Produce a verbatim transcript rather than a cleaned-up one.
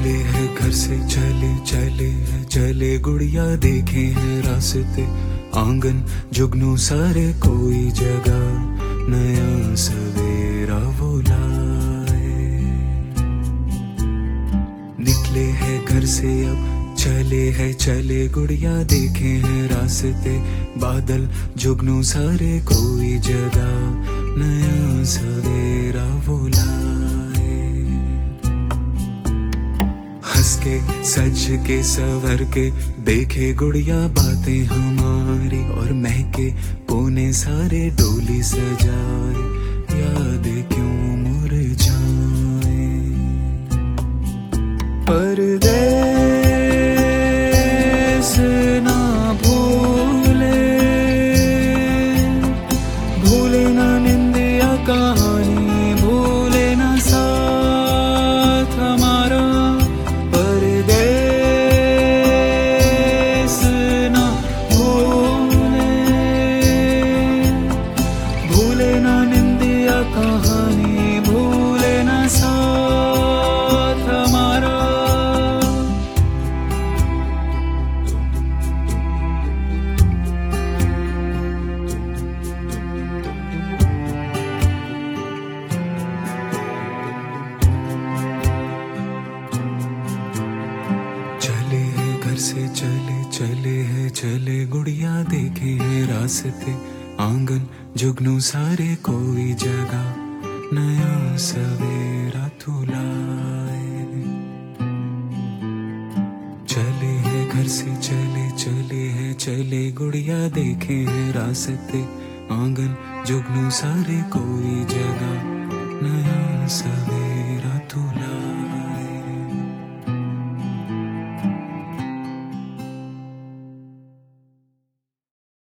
निकले हैं घर से चले चले हैं चले गुड़िया देखे हैं रास्ते आंगन जुगनू सारे कोई जगह नया सवेरा वो लाए। निकले हैं घर से अब चले हैं चले गुड़िया देखे हैं रास्ते बादल जुगनू सारे कोई जगह नया सवेरा वो लाए। हंस के सज के सवर के देखे गुड़िया बातें हमारी और महके कोने सारे डोली सजाए यादें क्यों मुरझाए। परदेस ना भूले भूले ना निंदिया कहानी भूले ना साथ हमारा। परदेस ना भूले भूले ना निंदिया कहानी भूले ना साथ हमारा। चले हैं घर से चले चले हैं चले गुड़िया देखे हैं रास्ते आंगन जुगनू सारे कोई जगह नया सवेरा तू लाए। चले हैं घर से चले चले हैं चले गुड़िया देखे हैं रास्ते आंगन जुगनू सारे कोई जगह नया सवेरा।